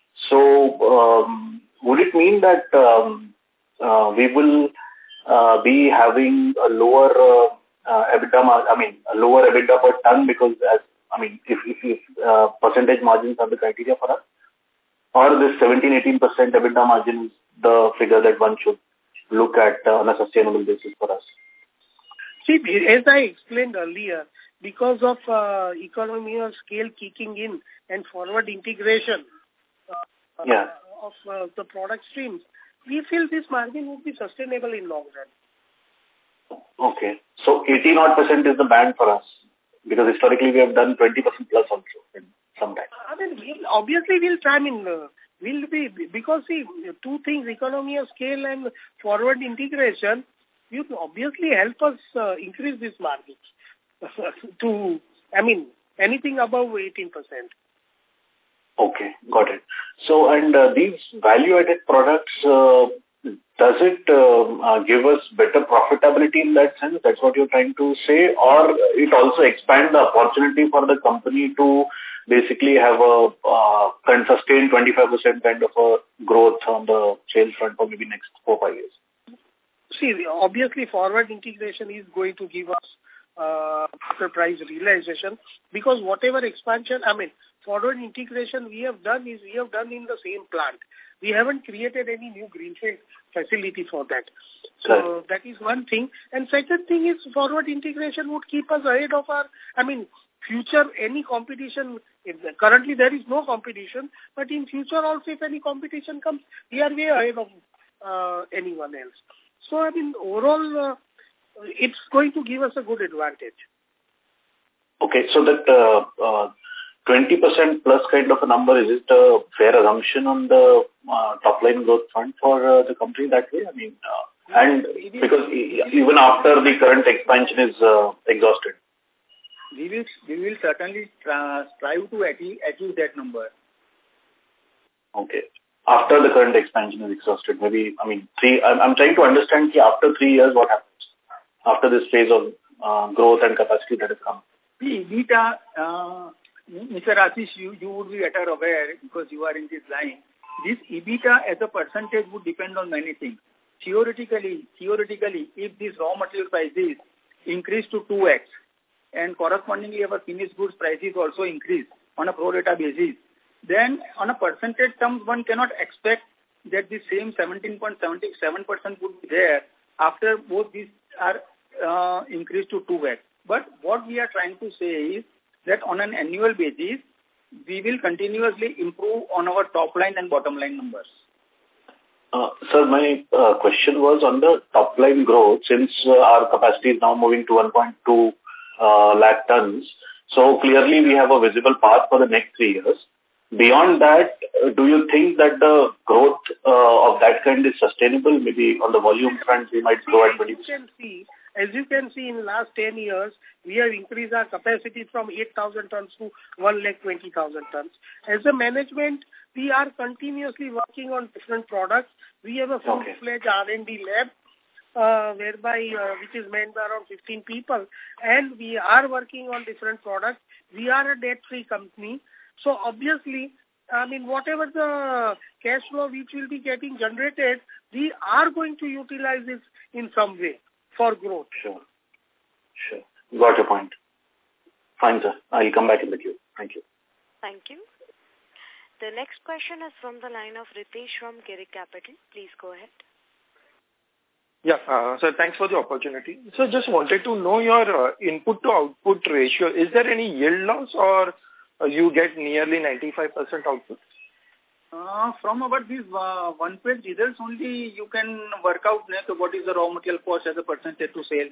So, um, would it mean that um, uh, we will uh, be having a lower uh, uh, EBITDA, I mean, a lower EBITDA per ton because, as I mean, if, if, if uh, percentage margins are the criteria for us, or this seventeen to eighteen percent EBITDA margin is the figure that one should look at uh, on a sustainable basis for us? See, as I explained earlier, because of uh, economy of scale kicking in and forward integration, uh, yeah. of uh, the product streams, we feel this margin would be sustainable in long run. Okay. So eighteen odd percent is the band for us, because historically we have done twenty percent plus also in some time. I mean, we'll, obviously we'll try, I mean, uh, we'll be, because see, two things, economy of scale and forward integration, will obviously help us uh, increase these margins to, I mean, anything above eighteen percent. Okay, got it. So, and uh, these value-added products, uh, does it uh, uh, give us better profitability in that sense? That's what you're trying to say? Or it also expand the opportunity for the company to basically have a uh, sustained twenty-five percent kind of a growth on the sales front for maybe next four, five years? See, obviously forward integration is going to give us uh, better price realization, because whatever expansion, I mean, forward integration we have done is we have done in the same plant. We haven't created any new greenfield facility for that. So right. That is one thing. And second thing is forward integration would keep us ahead of our, I mean, future, any competition. Currently there is no competition, but in future also if any competition comes, we are way ahead of uh, anyone else. So, I mean, overall, uh, it's going to give us a good advantage. Okay, so that uh, uh, twenty percent plus kind of a number, is it a fair assumption on the uh, top line growth front for uh, the company that way? I mean, uh, and because even after the current expansion is uh, exhausted. We will, we will certainly uh, strive to achieve, achieve that number. Okay. After the current expansion is exhausted, maybe, I mean, three, I'm, I'm trying to understand after three years what happens after this phase of uh, growth and capacity that has come. See, EBITDA, uh, Mister Ashish, you, you would be better aware because you are in this line. This EBITDA as a percentage would depend on many things. Theoretically, theoretically, if these raw material prices increased to two X. And correspondingly, our finished goods prices also increased on a pro rata basis. Then on a percentage terms, one cannot expect that the same seventeen point seven seven percent would be there after both these are uh, increased to two X. But what we are trying to say is that on an annual basis, we will continuously improve on our top line and bottom line numbers. Uh, sir, my uh, question was on the top line growth, since uh, our capacity is now moving to one point two uh, lakh tons. So clearly we have a visible path for the next three years. Beyond that, uh, do you think that the growth uh, of that kind is sustainable? Maybe on the volume front, we might grow at twenty percent. As you can see, in the last ten years, we have increased our capacity from eight thousand tons to one lakh twenty thousand tons. As a management, we are continuously working on different products. We have a full-fledged okay. R and D lab, uh, whereby uh, which is manned by around fifteen people, and we are working on different products. We are a debt-free company, so obviously, I mean, whatever the cash flow which will be getting generated, we are going to utilize it in some way for growth. Sure. Sure. Got your point. Fine, sir. I'll come back in the queue. Thank you. Thank you. The next question is from the line of Ritesh from Girik Capital. Please go ahead. Yeah, uh, sir, thanks for the opportunity. So just wanted to know your uh, input to output ratio. Is there any yield loss, or uh, you get nearly ninety-five percent output? Uh, from about these uh, one-page results only, you can work out net what is the raw material cost as a percentage to sales.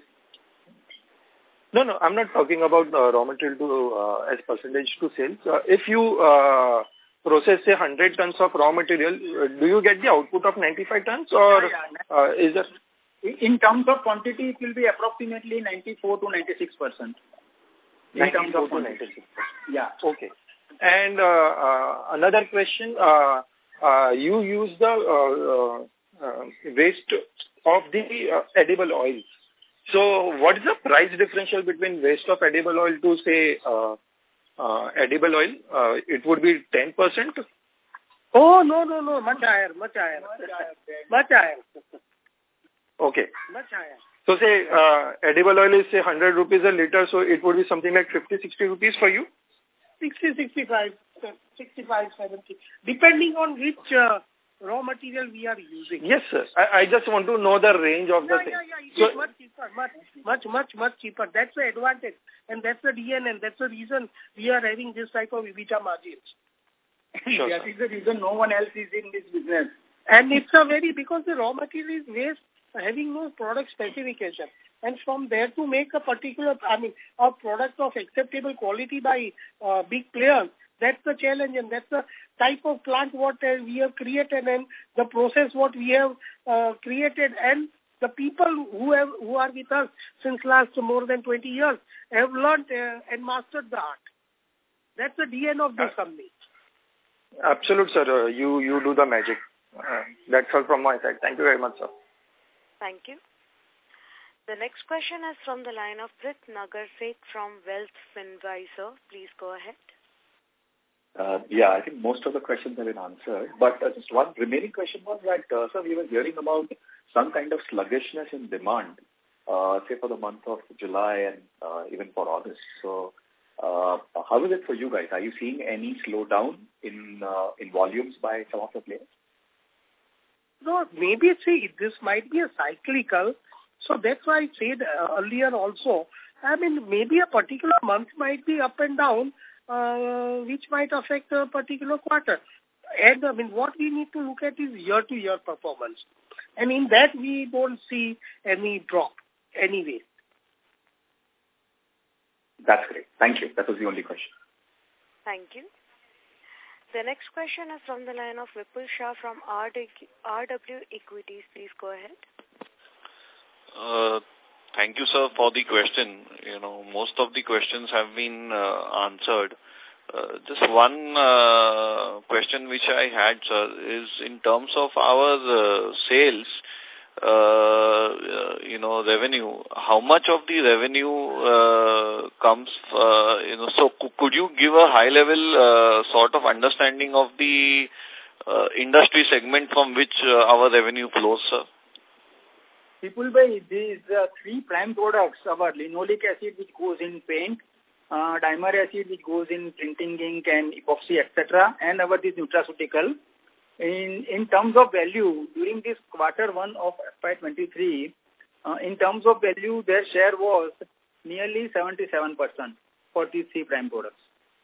No, no, I'm not talking about uh, raw material to uh, as percentage to sales. Uh, if you uh, process, say, one hundred tons of raw material, uh, do you get the output of ninety-five tons, or yeah, yeah. Uh, is there... In terms of quantity, it will be approximately ninety-four to ninety-six percent. In terms of quantity. Yeah. Okay. And uh, uh, another question, uh, uh, you use the uh, uh, waste of the uh, edible oil. So what is the price differential between waste of edible oil to, say, uh, uh, edible oil? Uh, it would be ten percent? Oh, no, no, no, much higher, much higher. Much higher. Much higher. Okay. Much higher. So say uh, edible oil is, say, one hundred rupees a liter, so it would be something like fifty, sixty rupees for you? sixty, sixty-five, sixty-five, seventy, depending on which uh, raw material we are using. Yes, sir. I, I just want to know the range of yeah, the thing. Yeah, yeah, it so, is much cheaper, much, much, much, much cheaper. That's the advantage, and that's the D N A, and that's the reason we are having this type of EBITDA margins. Sure, that is the reason no one else is in this business. And it's a very, because the raw material is waste, having no product specification. And from there to make a particular, I mean, a product of acceptable quality by uh, big players, that's the challenge, and that's the type of plant what uh, we have created, and the process what we have uh, created, and the people who have who are with us since last more than twenty years have learned uh, and mastered the art. That's the D N A of this uh, company. Absolute, sir. Uh, you, you do the magic. Uh, that's all from my side. Thank you very much, sir. Thank you. The next question is from the line of Prit Nagar Seth from Wealth Finvisor. Please go ahead. Uh, yeah, I think most of the questions have been answered. But uh, just one remaining question was that, uh, sir, we were hearing about some kind of sluggishness in demand, uh, say for the month of July and uh, even for August. So uh, how is it for you guys? Are you seeing any slowdown in uh, in volumes by some of the players? No, maybe see, this might be a cyclical. So that's why I said uh, earlier also, I mean, maybe a particular month might be up and down, uh, which might affect a particular quarter. And I mean, what we need to look at is year-to-year performance. And in that, we don't see any drop anyway. That's great. Thank you. That was the only question. Thank you. The next question is from the line of Vipul Shah from R W Equities. Please go ahead. Uh, thank you, sir, for the question. You know, most of the questions have been uh, answered. Uh, just one uh, question which I had, sir, is in terms of our uh, sales, uh, uh, you know, revenue, how much of the revenue uh, comes, uh, you know, so could you give a high-level uh, sort of understanding of the uh, industry segment from which uh, our revenue flows, sir? people buy these uh, three prime products, our linoleic acid which goes in paint, uh, dimer acid which goes in printing ink and epoxy, et cetera, and our this nutraceutical. In in terms of value, during this quarter one of F Y twenty-three, uh, in terms of value, their share was nearly seventy-seven percent for these three prime products.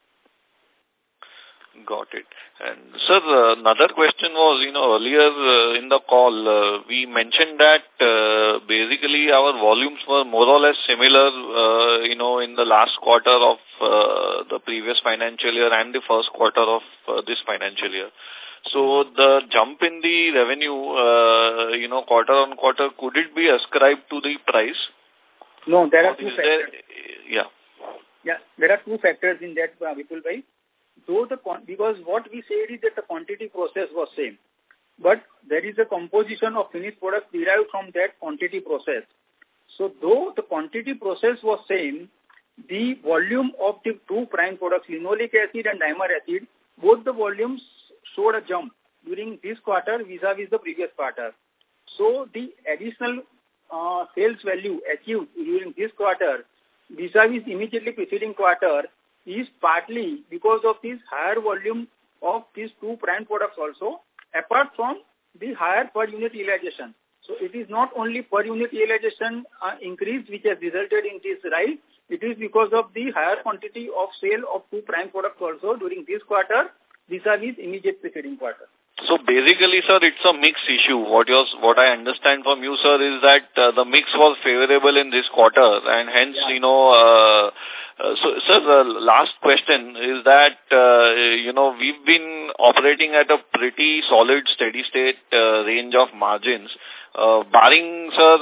Got it. And sir, uh, another question was, you know, earlier uh, in the call, uh, we mentioned that uh, basically our volumes were more or less similar, uh, you know, in the last quarter of uh, the previous financial year and the first quarter of uh, this financial year. So the jump in the revenue, uh, you know, quarter on quarter, could it be ascribed to the price? No, there are two factors. There, yeah. Yeah, there are two factors in that, uh, Vipul bhai. Though the because what we said is that the quantity process was same, but there is a composition of finished product derived from that quantity process. So though the quantity process was same, the volume of the two prime products, linoleic acid and dimer acid, both the volumes showed a jump during this quarter vis-a-vis the previous quarter. So the additional uh, sales value achieved during this quarter vis-a-vis immediately preceding quarter is partly because of this higher volume of these two prime products also, apart from the higher per unit realization. So it is not only per unit realization uh, increase which has resulted in this rise, it is because of the higher quantity of sale of two prime products also during this quarter vis-a-vis immediate preceding quarter. So basically, sir, it's a mix issue. What yours, what I understand from you, sir, is that uh, the mix was favorable in this quarter, and hence, yeah. you know, uh, uh, so, sir, the last question is that, uh, you know, we've been operating at a pretty solid steady state uh, range of margins, uh, barring, sir,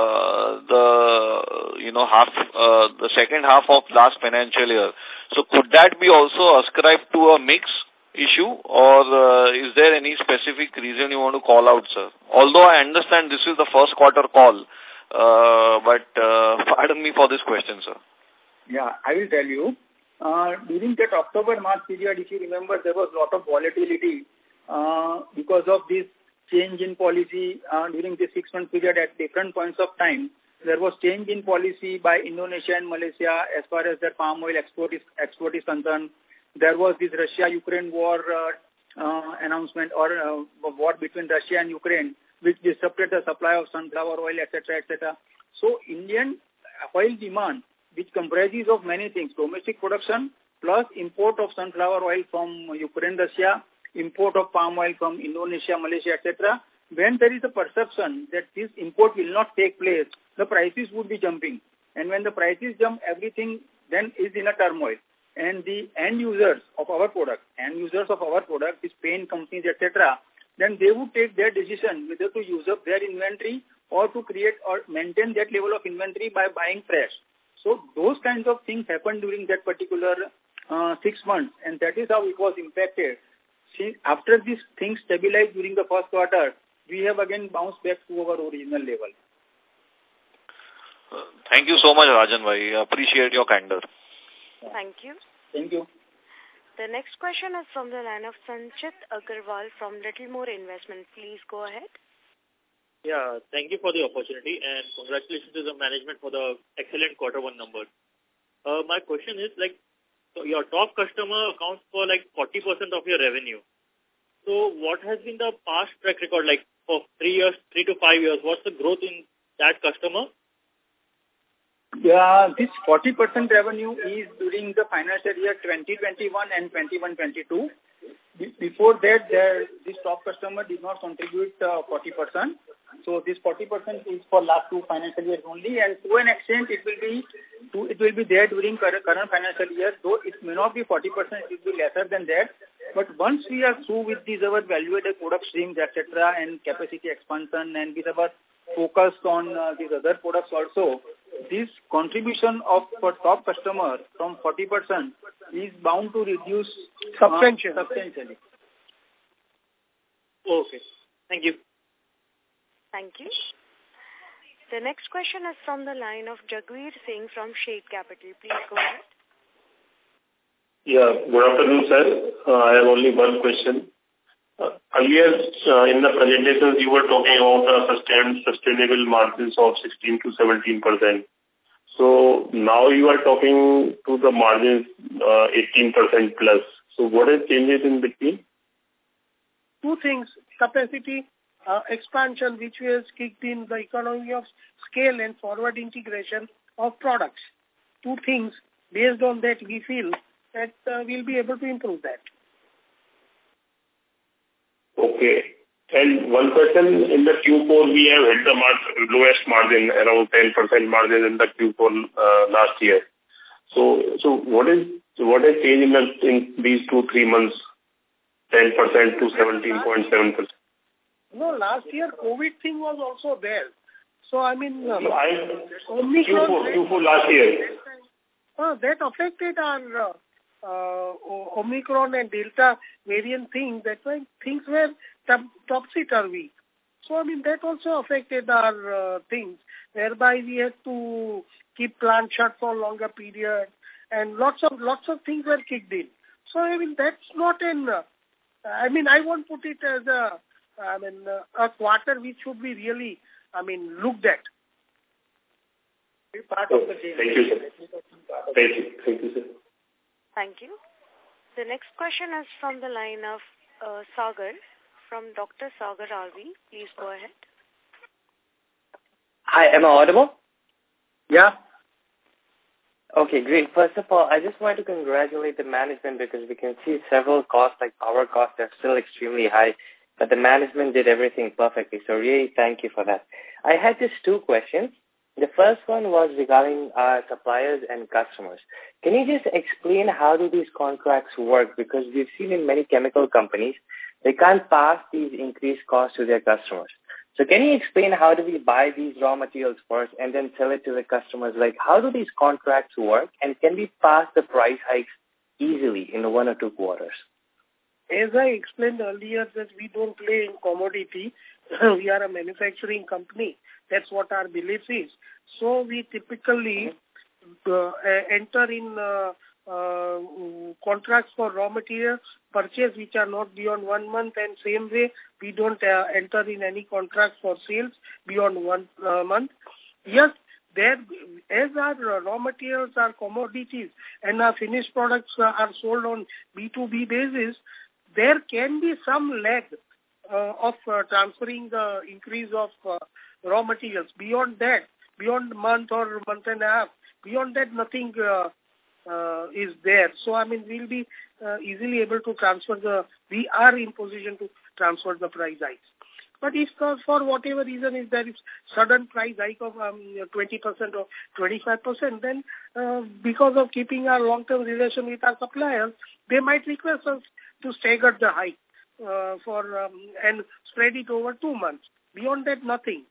uh, the, you know, half, uh, the second half of last financial year. So could that be also ascribed to a mix issue, or uh, is there any specific reason you want to call out, sir? Although I understand this is the first quarter call, uh, but uh, pardon me for this question, sir. Yeah, I will tell you. Uh, during that October-March period, if you remember, there was a lot of volatility uh, because of this change in policy uh, during this six-month period at different points of time. There was change in policy by Indonesia and Malaysia as far as their palm oil export is, export is concerned. There was this Russia-Ukraine war uh, uh, announcement or uh, war between Russia and Ukraine, which disrupted the supply of sunflower oil, et cetera, et cetera. So Indian oil demand, which comprises of many things, domestic production plus import of sunflower oil from Ukraine, Russia, import of palm oil from Indonesia, Malaysia, et cetera. When there is a perception that this import will not take place, the prices would be jumping. And when the prices jump, everything then is in a turmoil. And the end users of our product, end users of our product, these paint companies, et cetera, then they would take their decision whether to use up their inventory or to create or maintain that level of inventory by buying fresh. So those kinds of things happened during that particular uh, six months, and that is how it was impacted. See, after these things stabilized during the first quarter, we have again bounced back to our original level. Uh, thank you so much, Rajan bhai. I appreciate your candor. Thank you. Thank you. The next question is from the line of Sanchit Agarwal from Littlemore Investment. Please go ahead. Yeah, thank you for the opportunity and congratulations to the management for the excellent quarter one number. Uh, my question is, like, so your top customer accounts for like forty percent of your revenue. So what has been the past track record, like for three years, three to five years? What's the growth in that customer? Yeah, this forty percent revenue is during the financial year twenty twenty-one and twenty-one twenty-two. Before that, there, this top customer did not contribute uh, forty percent. So this forty percent is for last two financial years only, and to an extent it will be to, it will be there during current, current financial year, though it may not be forty percent, it will be lesser than that. But once we are through with these our value-added product streams, et cetera, and capacity expansion, and with our focus on uh, these other products also, this contribution of for top customer from forty percent is bound to reduce substantially. Uh, substantially. Okay. Thank you. Thank you. The next question is from the line of Jagveer Singh from Shade Capital. Please go ahead. Yeah, good afternoon, sir. Uh, I have only one question. Uh, earlier uh, in the presentations you were talking about uh, sustain, sustainable margins of sixteen to seventeen percent. So now you are talking to the margins uh, eighteen percent plus. So what has changed in between? Two things, capacity uh, expansion, which has kicked in the economy of scale and forward integration of products. Two things, based on that we feel that uh, we'll be able to improve that. Okay. And one question, in the Q four we have hit the mar- lowest margin, around ten percent margin in the Q four uh, last year. So so what is what has changed in, the, in these two, three months, ten percent to seventeen point seven percent? No, last year COVID thing was also there. So I mean, uh, so I, Omicron, Q four, Q four last year. Uh, that affected our uh, uh, Omicron and Delta variant thing. That's why things were topsy-turvy. So I mean, that also affected our uh, things, whereby we had to keep plant shut for longer period, and lots of lots of things were kicked in. So I mean, that's not an. Uh, I mean, I won't put it as a. I mean, uh, a quarter which should be really. I mean, looked at. Be part of the game. Thank you, sir. Thank you. Thank you, sir. Thank you. The next question is from the line of uh, Sagar from Doctor Sagar R V. Please go ahead. Hi, am I audible? Yeah. Okay, great. First of all, I just want to congratulate the management because we can see several costs like power costs are still extremely high, but the management did everything perfectly. So really thank you for that. I had just two questions. The first one was regarding our suppliers and customers. Can you just explain how do these contracts work? Because we've seen in many chemical companies, they can't pass these increased costs to their customers. So can you explain how do we buy these raw materials first and then sell it to the customers? Like how do these contracts work and can we pass the price hikes easily in one or two quarters? As I explained earlier that we don't play in commodity, we are a manufacturing company. That's what our belief is. So we typically uh, enter in uh, uh, contracts for raw material purchase which are not beyond one month, and same way we don't uh, enter in any contracts for sales beyond one uh, month. Yes, there, as our raw materials are commodities and our finished products uh, are sold on B two B basis, there can be some lag uh, of uh, transferring the increase of uh, raw materials. Beyond that, beyond month or month and a half, beyond that nothing uh, uh, is there. So, I mean, we'll be uh, easily able to transfer the, we are in position to transfer the price hikes. But if uh, for whatever reason if there is sudden price hike of um, twenty percent or twenty-five percent, then uh, because of keeping our long-term relation with our suppliers, they might request us to stagger the hike uh, for um, and spread it over two months. Beyond that, nothing.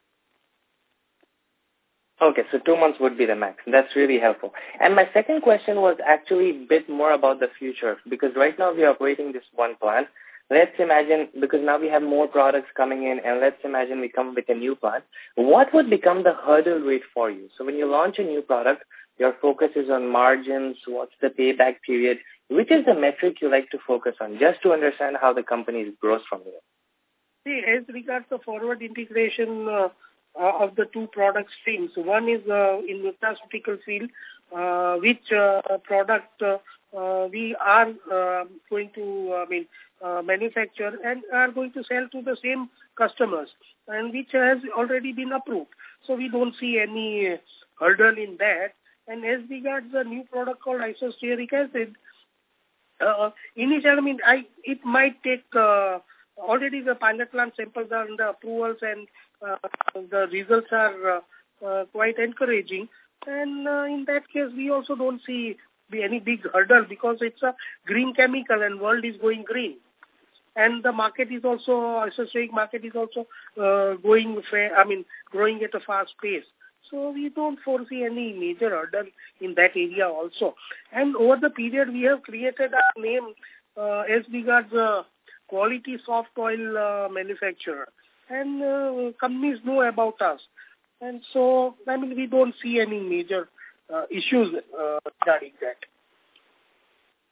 Okay, so two months would be the max. That's really helpful. And my second question was actually a bit more about the future, because right now we are operating this one plant. Let's imagine, because now we have more products coming in, and let's imagine we come with a new plant. What would become the hurdle rate for you? So when you launch a new product, your focus is on margins, what's the payback period? Which is the metric you like to focus on, just to understand how the company grows from there? See, as regards the forward integration uh, uh, of the two product streams, one is uh, in the nutraceutical field, uh, which uh, product uh, uh, we are uh, going to, I mean, uh, manufacture and are going to sell to the same customers, and which has already been approved. So we don't see any hurdle in that. And as regards the new product called isostearic acid, uh, initially, I mean, I, it might take, uh, already the pilot plant samples are under approvals, and uh, the results are uh, uh, quite encouraging. And uh, in that case, we also don't see be any big hurdle because it's a green chemical and world is going green. And the market is also, isostearic market is also uh, going, fair, I mean, growing at a fast pace. So we don't foresee any major hurdle in that area also. And over the period, we have created our name uh, as regards uh, quality soft oil uh, manufacturer. And uh, companies know about us. And so, I mean, we don't see any major uh, issues uh, regarding that.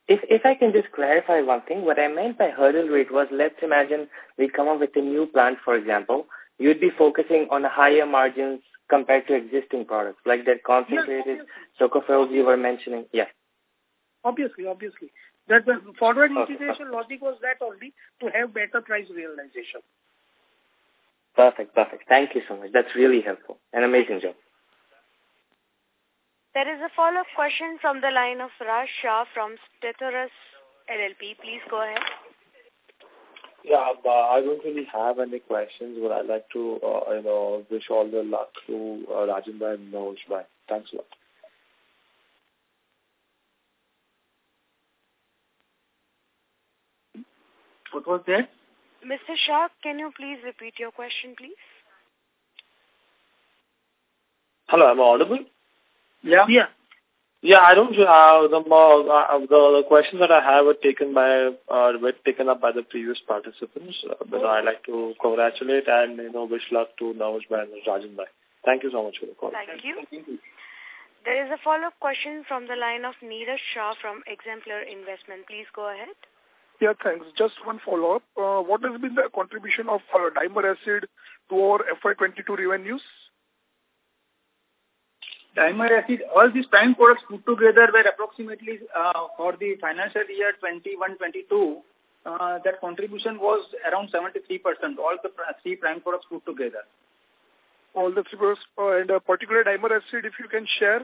If if I can just clarify one thing, what I meant by hurdle rate was, let's imagine we come up with a new plant, for example, you'd be focusing on higher margins compared to existing products, like that concentrated yes, tocopherols you were mentioning. Yeah. Obviously, obviously. That the forward integration okay. logic was that only to have better price realization. Perfect, perfect. Thank you so much. That's really helpful. An amazing job. There is a follow-up question from the line of Raj Shah from Stetorus L L P. Please go ahead. Yeah, but I don't really have any questions, but I'd like to, uh, you know, wish all the luck to uh, Rajan and Naosh Bhai. Thanks a lot. What was that? Mister Shah, can you please repeat your question, please? Hello, am I audible? Yeah. Yeah. Yeah, I don't. Uh, the, uh, the the questions that I have were taken by uh, were taken up by the previous participants. Uh, but oh. I'd like to congratulate and you know wish luck to Naosh Bhai and Rajan Bhai. Thank you so much for the call. Thank you. There is a follow-up question from the line of Neeraj Shah from Exemplar Investment. Please go ahead. Yeah, thanks. Just one follow-up. Uh, what has been the contribution of uh, dimer acid to our F Y twenty-two revenues? Dimer acid, all these prime products put together were approximately uh, for the financial year twenty-one twenty-two, uh, that contribution was around seventy-three percent, all the three prime products put together. All the three products, uh, and a particular dimer acid, if you can share?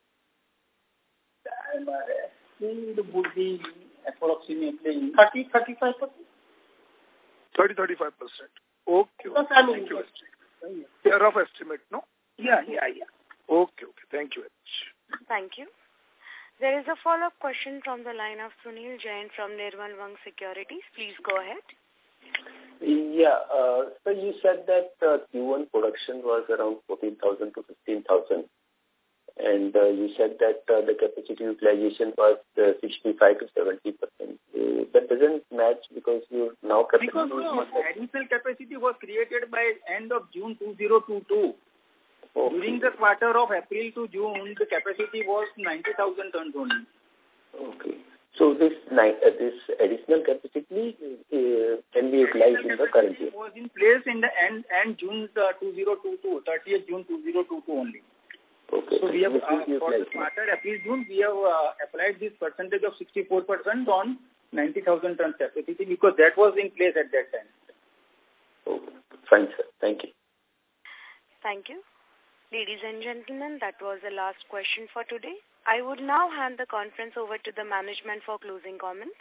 Dimer acid would be approximately thirty to thirty-five percent. thirty to thirty-five percent. Okay. Yes, I mean, thank you. Yeah, rough estimate, no? Yeah, yeah, yeah. Okay, okay. Thank you very much. Thank you. There is a follow-up question from the line of Sunil Jain from Nirmal Bang Securities. Please go ahead. Yeah, uh, so you said that uh, Q one production was around fourteen thousand to fifteen thousand. And uh, you said that uh, the capacity utilization was uh, sixty-five to seventy percent. Uh, that doesn't match because you now capacity... Because no, additional capacity was created by end of June two thousand twenty-two. Okay. During the quarter of April to June, the capacity was ninety thousand tons only. Okay. So this uh, this additional capacity uh, can be utilized in the current year? It was in place in the end, end June uh, two thousand twenty-two, thirtieth June two thousand twenty-two only. Okay. So we have, uh, for the quarter April June, we have uh, applied this percentage of sixty-four percent on ninety thousand tons capacity because that was in place at that time. Okay. Fine, sir. Thank you. Thank you. Ladies and gentlemen, that was the last question for today. I would now hand the conference over to the management for closing comments.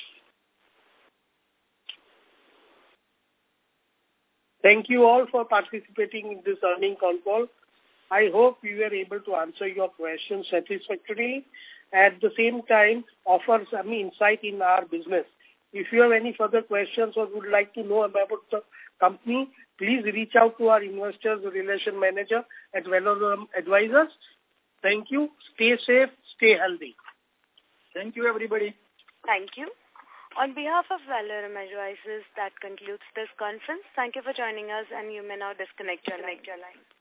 Thank you all for participating in this earnings call. I hope we were able to answer your questions satisfactorily. At the same time, offer some insight in our business. If you have any further questions or would like to know about the company, please reach out to our investor relation manager at Valorum Advisors. Thank you. Stay safe. Stay healthy. Thank you, everybody. Thank you. On behalf of Valorum Advisors, that concludes this conference. Thank you for joining us, and you may now disconnect your line.